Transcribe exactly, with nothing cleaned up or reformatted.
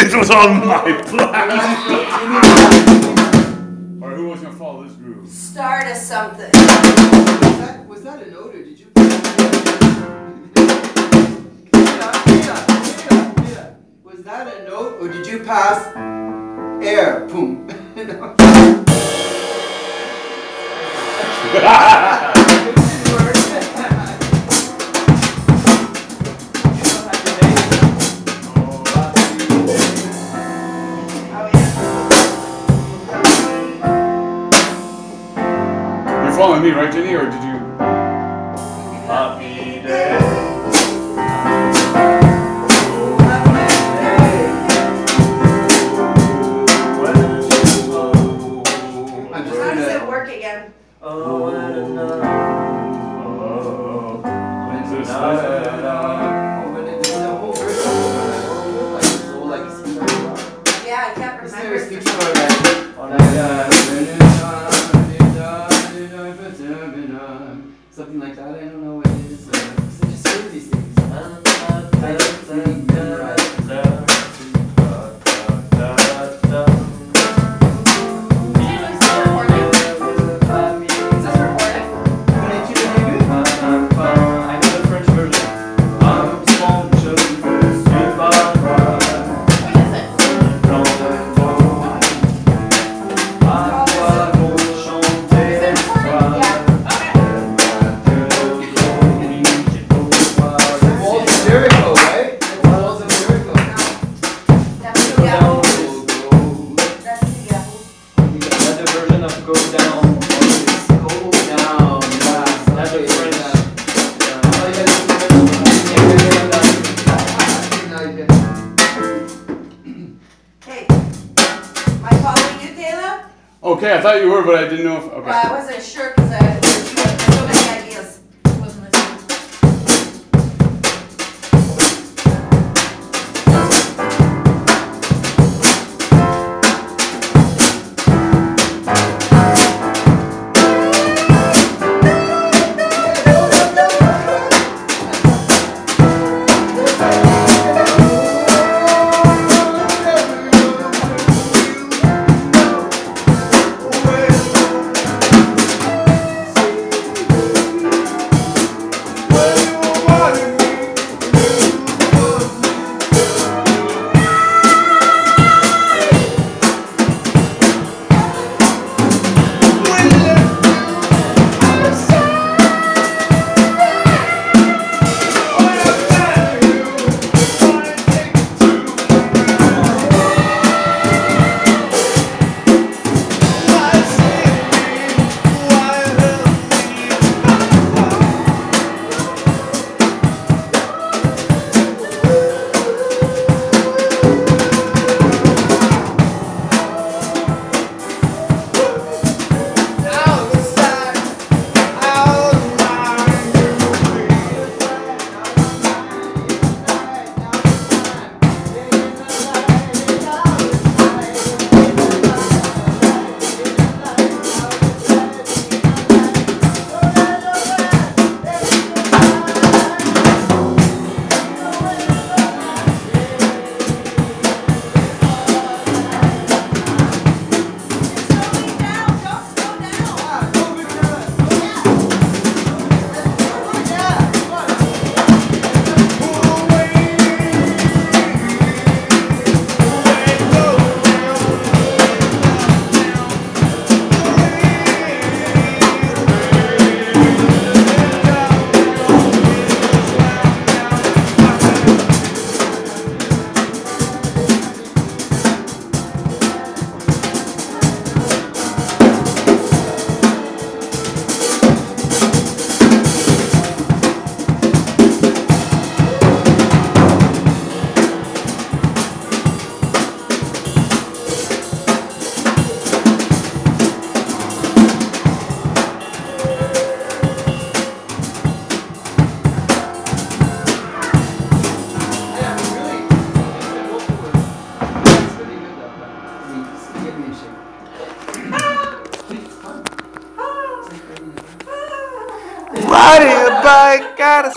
This was on my plan. Or who was gonna follow this groove? Start us something. Was that, was that a note or did you? Was that a note or did you pass air? Boom. You're following me, right, Jenny? Or did you? Happy day. I'm just How does it gonna. work again? Oh, what a night. Oh, Is this- Oh, but it- it's the whole verse. Like it's all like it's Yeah, I can't This remember. never speaks about that. oh, Something like that. I don't know what it is. Uh, so just say these things. I know the French version. I'm small, just Walls of Jericho, right? The walls of Jericho. That's the Yahoo. That's the Yahoo. That's the version of Go Down. Go down. Yeah. That's the Okay, French. yeah. Oh, you gotta do French. Yeah, yeah, yeah, yeah. Hey, am I following you, Taylor? Okay, I thought you were, but I didn't know if. Okay. Well, I wasn't sure because I you had so many ideas. Wasn't listening. Riding a bike, gotta